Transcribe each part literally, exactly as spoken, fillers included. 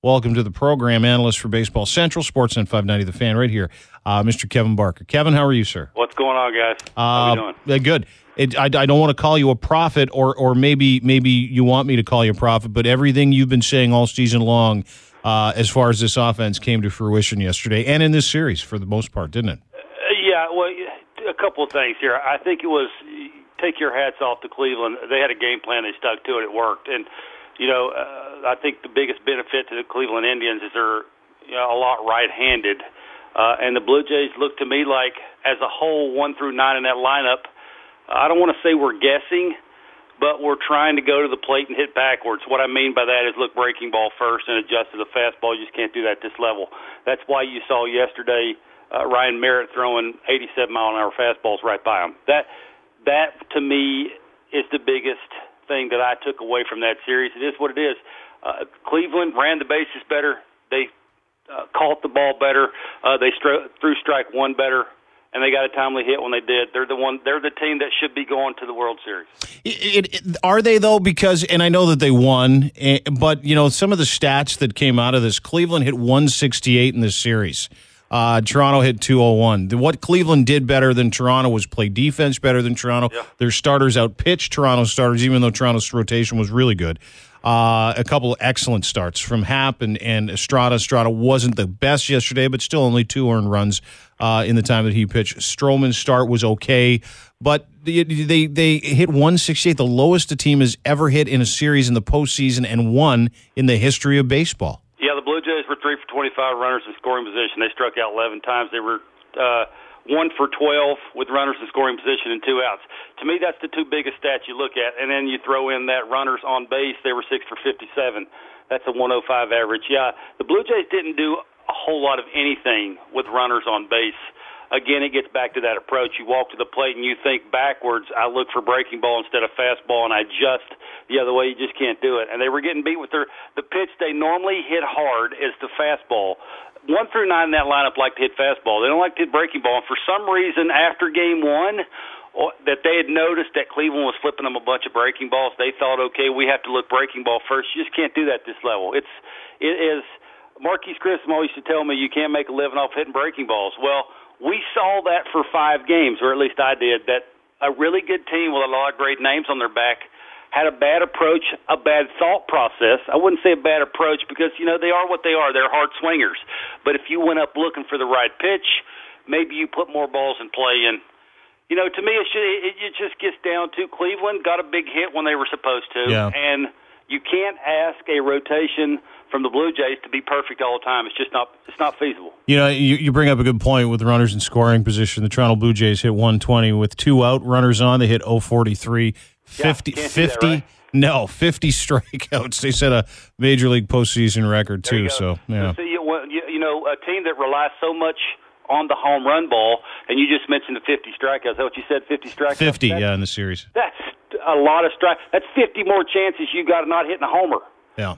welcome to the program, analyst for Baseball Central, Sportsnet five ninety The Fan, right here, uh, Mister Kevin Barker. Kevin, how are you, sir? What's going on, guys? How uh, are we doing? Good. It, I, I don't want to call you a prophet, or or maybe maybe you want me to call you a prophet, but everything you've been saying all season long, uh, as far as this offense, came to fruition yesterday and in this series for the most part, didn't it? Uh, yeah, well, a couple of things here. I think it was take your hats off to Cleveland. They had a game plan. They stuck to it. It worked. And, you know, uh, I think the biggest benefit to the Cleveland Indians is they're you know, a lot right-handed. Uh, and the Blue Jays look to me like, as a whole, one through nine in that lineup, I don't want to say we're guessing, but we're trying to go to the plate and hit backwards. What I mean by that is look breaking ball first and adjust to the fastball. You just can't do that at this level. That's why you saw yesterday uh, Ryan Merritt throwing eighty-seven mile an hour fastballs right by him. That, that to me, is the biggest thing that I took away from that series. It is what it is. Uh, Cleveland ran the bases better. They uh, caught the ball better. Uh, they stro- threw strike one better. And they got a timely hit when they did. They're the one. They're the team that should be going to the World Series. It, it, are they though? Because, and I know that they won, but you know some of the stats that came out of this: Cleveland hit one sixty-eight in this series. Uh, Toronto hit two oh one. What Cleveland did better than Toronto was play defense better than Toronto. Yeah. Their starters outpitched Toronto's starters, even though Toronto's rotation was really good. Uh, a couple of excellent starts from Happ and, and Estrada. Estrada wasn't the best yesterday, but still only two earned runs uh, in the time that he pitched. Stroman's start was okay, but they, they they hit one sixty-eight, the lowest a team has ever hit in a series in the postseason, and one in the history of baseball. Yeah, the Blue Jays were three for twenty-five runners in scoring position. They struck out eleven times. They were uh, one for twelve with runners in scoring position and two outs. To me, that's the two biggest stats you look at. And then you throw in that runners on base, they were six for fifty-seven. That's a one oh five average. Yeah, the Blue Jays didn't do a whole lot of anything with runners on base. Again, it gets back to that approach. You walk to the plate and you think backwards. I look for breaking ball instead of fastball, and I adjust the other way. You just can't do it. And they were getting beat with their the pitch they normally hit hard is the fastball. One through nine in that lineup like to hit fastball. They don't like to hit breaking ball. And for some reason, after game one, that they had noticed that Cleveland was flipping them a bunch of breaking balls, they thought, okay, we have to look breaking ball first. You just can't do that at this level. It's it is. Marquise Grissom always used to tell me you can't make a living off hitting breaking balls. Well, we saw that for five games, or at least I did, that a really good team with a lot of great names on their back had a bad approach, a bad thought process. I wouldn't say a bad approach because, you know, they are what they are. They're hard swingers. But if you went up looking for the right pitch, maybe you put more balls in play. And, you know, to me, it, should, it, it just gets down to Cleveland got a big hit when they were supposed to. Yeah. And you can't ask a rotation from the Blue Jays to be perfect all the time. It's just not it's not feasible. You know, you, you bring up a good point with runners in scoring position. The Toronto Blue Jays hit one twenty with two out, runners on. They hit oh forty-three. fifty, yeah, fifty that, right? No, fifty strikeouts. They set a major league postseason record, too. So, yeah. So, you, you know, a team that relies so much on the home run ball, and you just mentioned the fifty strikeouts. Is that what you said, fifty strikeouts? fifty, that's, yeah, in the series. That's a lot of strikes. That's fifty more chances you got of not hitting a homer. Yeah.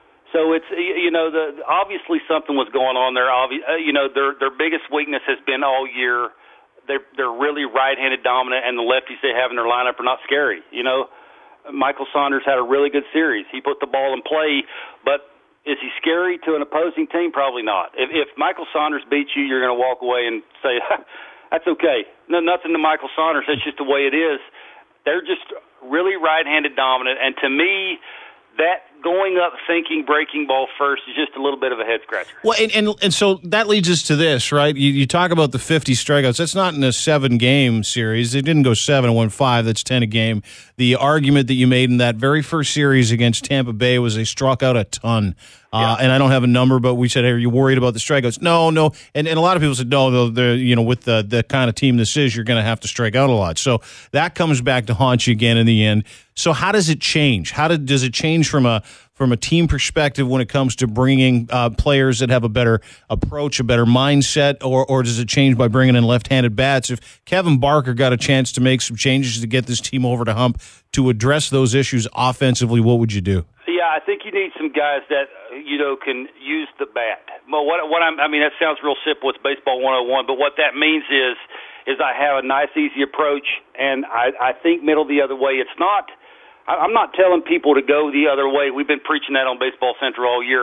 So it's you know the obviously something was going on there. Obvi- uh, you know their their biggest weakness has been all year. They're they're really right-handed dominant, and the lefties they have in their lineup are not scary. You know, Michael Saunders had a really good series. He put the ball in play, but is he scary to an opposing team? Probably not. If, if Michael Saunders beats you, you're going to walk away and say that's okay. No, nothing to Michael Saunders. That's just the way it is. They're just really right-handed dominant, and to me, that going up thinking breaking ball first is just a little bit of a head scratcher. Well, and, and and so that leads us to this, right? You, you talk about the fifty strikeouts. That's not in a seven-game series. They didn't go seven and won five. That's ten a game. The argument that you made in that very first series against Tampa Bay was they struck out a ton. Uh, yeah. And I don't have a number, but we said, hey, are you worried about the strikeouts? No, no. And and a lot of people said, no, they're, you know, with the, the kind of team this is, you're going to have to strike out a lot. So that comes back to haunt you again in the end. So how does it change? How did, does it change from a from a team perspective when it comes to bringing uh, players that have a better approach, a better mindset, or or does it change by bringing in left-handed bats? If Kevin Barker got a chance to make some changes to get this team over to hump to address those issues offensively, what would you do? Yeah, I think you need some guys that, you know, can use the bat. Well, what, what I'm, I mean, that sounds real simple. It's Baseball one oh one, but what that means is is I have a nice, easy approach, and I, I think middle the other way. It's not – I'm not telling people to go the other way. We've been preaching that on Baseball Central all year.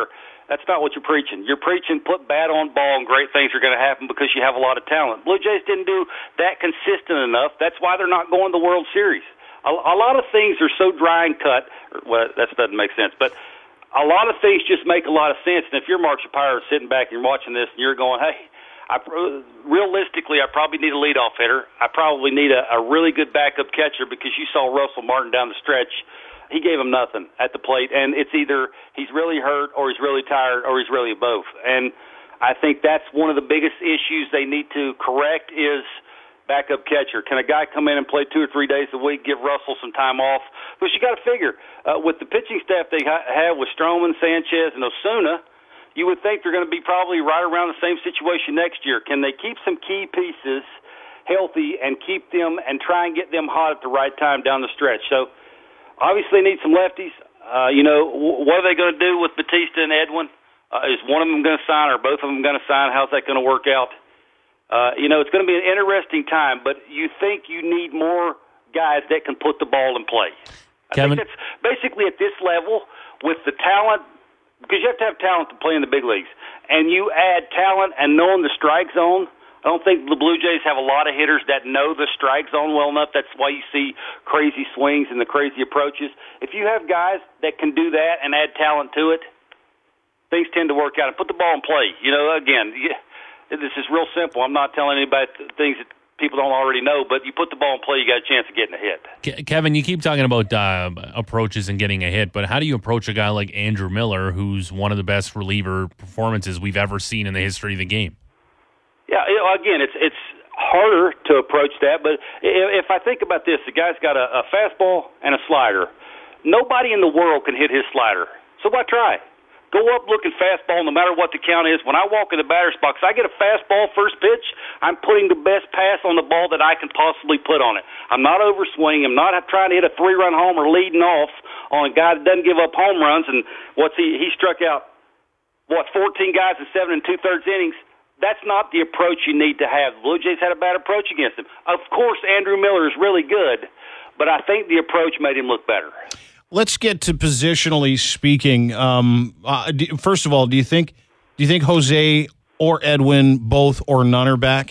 That's not what you're preaching. You're preaching put bat on ball and great things are going to happen because you have a lot of talent. Blue Jays didn't do that consistent enough. That's why they're not going to the World Series. A, a lot of things are so dry and cut. Well, that doesn't make sense, but a lot of things just make a lot of sense. And if you're Mark Shapiro sitting back and you're watching this and you're going, hey, I, realistically, I probably need a leadoff hitter. I probably need a, a really good backup catcher because you saw Russell Martin down the stretch. He gave him nothing at the plate, and it's either he's really hurt or he's really tired or he's really both. And I think that's one of the biggest issues they need to correct is backup catcher. Can a guy come in and play two or three days a week, give Russell some time off? Because you got to figure, uh, with the pitching staff they ha- have with Stroman, Sanchez, and Osuna, you would think they're going to be probably right around the same situation next year. Can they keep some key pieces healthy and keep them and try and get them hot at the right time down the stretch? So, obviously, need some lefties. Uh, you know, what are they going to do with Batista and Edwin? Uh, is one of them going to sign or both of them going to sign? How's that going to work out? Uh, you know, it's going to be an interesting time, but you think you need more guys that can put the ball in play. I Kevin? think that's basically at this level with the talent, because you have to have talent to play in the big leagues, and you add talent and knowing the strike zone. I don't think the Blue Jays have a lot of hitters that know the strike zone well enough. That's why you see crazy swings and the crazy approaches. If you have guys that can do that and add talent to it, things tend to work out. And put the ball in play. You know, again, this is real simple. I'm not telling anybody things that people don't already know, but you put the ball in play, you got a chance of getting a hit. Kevin, you keep talking about uh, approaches and getting a hit, but how do you approach a guy like Andrew Miller, who's one of the best reliever performances we've ever seen in the history of the game? Yeah, you know, again, it's it's harder to approach that, but if I think about this, the guy's got a, a fastball and a slider. Nobody in the world can hit his slider, so why try? Go up looking fastball no matter what the count is. When I walk in the batter's box, I get a fastball first pitch, I'm putting the best pass on the ball that I can possibly put on it. I'm not overswinging. I'm not trying to hit a three-run homer leading off on a guy that doesn't give up home runs, and what's he, he struck out, what, fourteen guys in seven and two-thirds innings. That's not the approach you need to have. The Blue Jays had a bad approach against him. Of course, Andrew Miller is really good, but I think the approach made him look better. Let's get to positionally speaking. Um, uh, do, first of all, do you think do you think Jose or Edwin, both or none, are back?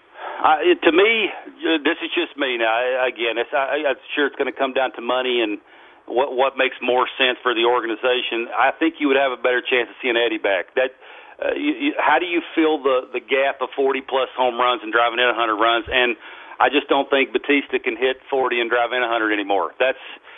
Uh, it, to me, uh, this is just me now. I, again, it's, I, I'm sure it's going to come down to money and what what makes more sense for the organization. I think you would have a better chance of seeing Eddie back. That. Uh, you, you, how do you fill the, the gap of forty-plus home runs and driving in one hundred runs? And I just don't think Batista can hit forty and drive in one hundred anymore. That's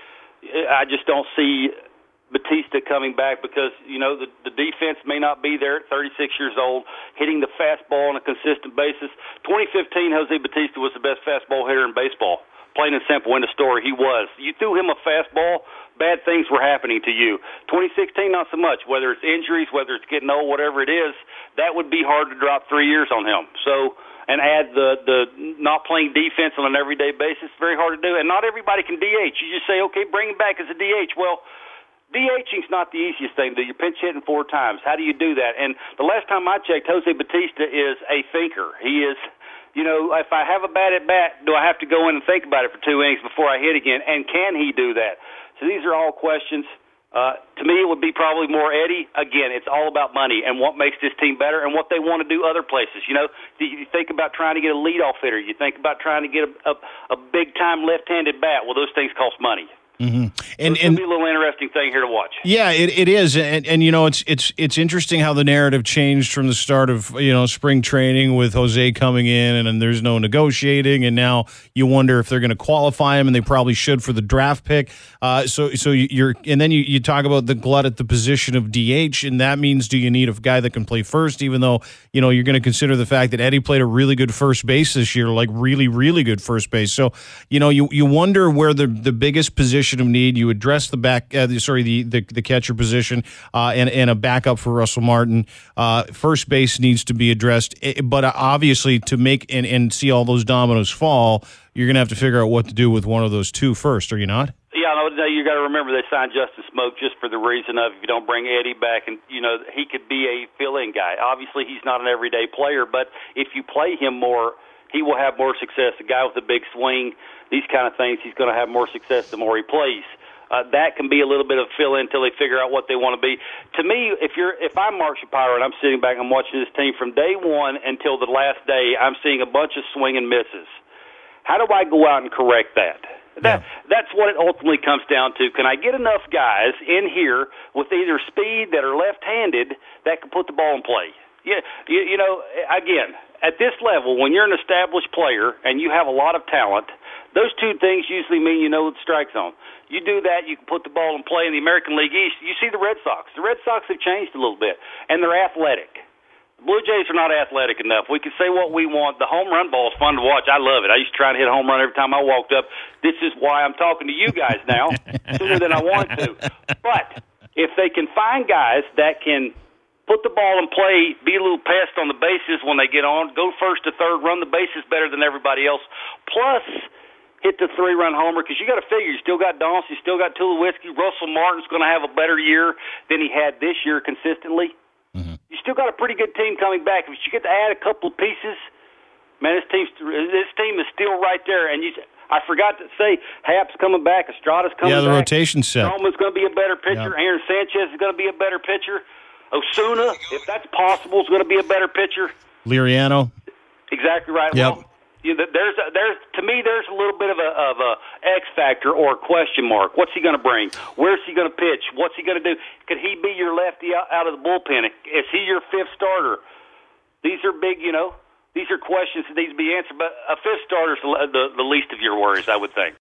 I just don't see Batista coming back because, you know, the, the defense may not be there at thirty-six years old, hitting the fastball on a consistent basis. twenty fifteen, Jose Batista was the best fastball hitter in baseball. Plain and simple, in the story, he was. You threw him a fastball, bad things were happening to you. twenty sixteen, not so much. Whether it's injuries, whether it's getting old, whatever it is, that would be hard to drop three years on him. So, and add the the not playing defense on an everyday basis, very hard to do. And not everybody can D H. You just say, okay, bring him back as a D H. Well, DHing's not the easiest thing to do. You're pinch hitting four times. How do you do that? And the last time I checked, Jose Batista is a thinker. He is. You know, if I have a bad at bat, do I have to go in and think about it for two innings before I hit again? And can he do that? So these are all questions. Uh, to me, it would be probably more Eddie. Again, it's all about money and what makes this team better and what they want to do other places. You know, you think about trying to get a leadoff hitter. You think about trying to get a, a, a big-time left-handed bat. Well, those things cost money. Mm-hmm. And, so and it'll be a little interesting thing here to watch. Yeah, it, it is, and and you know it's it's it's interesting how the narrative changed from the start of you know spring training with Jose coming in, and, and there's no negotiating, and now you wonder if they're going to qualify him, and they probably should for the draft pick. Uh, so so you're and then you, you talk about the glut at the position of D H, and that means do you need a guy that can play first? Even though you know you're going to consider the fact that Eddie played a really good first base this year, like really really good first base. So you know you you wonder where the the biggest position of need. You address the back, uh, the, sorry, the, the the catcher position, uh, and and a backup for Russell Martin. Uh, first base needs to be addressed, but obviously to make and, and see all those dominoes fall, you're going to have to figure out what to do with one of those two first. Are you not? Yeah, no, you got to remember they signed Justin Smoke just for the reason of if you don't bring Eddie back, and you know he could be a fill-in guy. Obviously, he's not an everyday player, but if you play him more, he will have more success. A guy with a big swing, these kind of things, he's going to have more success the more he plays. Uh, that can be a little bit of fill in until they figure out what they want to be. To me, if you're if I'm Mark Shapiro and I'm sitting back and I'm watching this team from day one until the last day, I'm seeing a bunch of swing and misses. How do I go out and correct that? That Yeah. That's what it ultimately comes down to. Can I get enough guys in here with either speed that are left-handed that can put the ball in play? Yeah, you, you know, again, at this level, when you're an established player and you have a lot of talent, those two things usually mean you know the strike zone. You do that, you can put the ball in play in the American League East. You see the Red Sox. The Red Sox have changed a little bit, and they're athletic. The Blue Jays are not athletic enough. We can say what we want. The home run ball is fun to watch. I love it. I used to try and hit a home run every time I walked up. This is why I'm talking to you guys now sooner than I wanted to. But if they can find guys that can put the ball in play, be a little pest on the bases when they get on, go first to third, run the bases better than everybody else, plus hit the three-run homer, because you got to figure you still got Donaldson, you still got Tulowitzki. Russell Martin's going to have a better year than he had this year consistently. Mm-hmm. You still got a pretty good team coming back. If you get to add a couple of pieces, man, this team's this team is still right there. And you, I forgot to say, Happ's coming back, Estrada's coming back. Yeah, the rotation set. Stroman's going to be a better pitcher. Yep. Aaron Sanchez is going to be a better pitcher. Osuna, if that's possible, is going to be a better pitcher. Liriano. Exactly right. Yep. Well, you know, there's a, there's to me there's a little bit of a of a X factor or a question mark. What's he going to bring? Where's he going to pitch? What's he going to do? Could he be your lefty out, out of the bullpen? Is he your fifth starter? These are big, you know. These are questions that need to be answered. But a fifth starter is the, the the least of your worries, I would think.